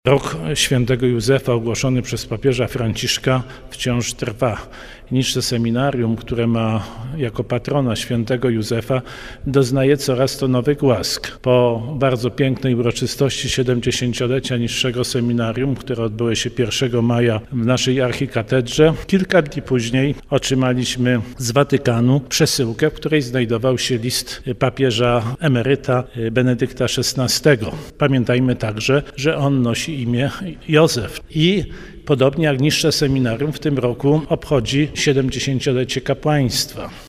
Rok świętego Józefa ogłoszony przez papieża Franciszka wciąż trwa. Niższe seminarium, które ma jako patrona świętego Józefa, doznaje coraz to nowych łask. Po bardzo pięknej uroczystości 70-lecia niższego seminarium, które odbyły się 1 maja w naszej archikatedrze, kilka dni później otrzymaliśmy z Watykanu przesyłkę, w której znajdował się list papieża emeryta Benedykta XVI. Pamiętajmy także, że on nosi imię Józef i podobnie jak niższe seminarium w tym roku obchodzi 70-lecie kapłaństwa.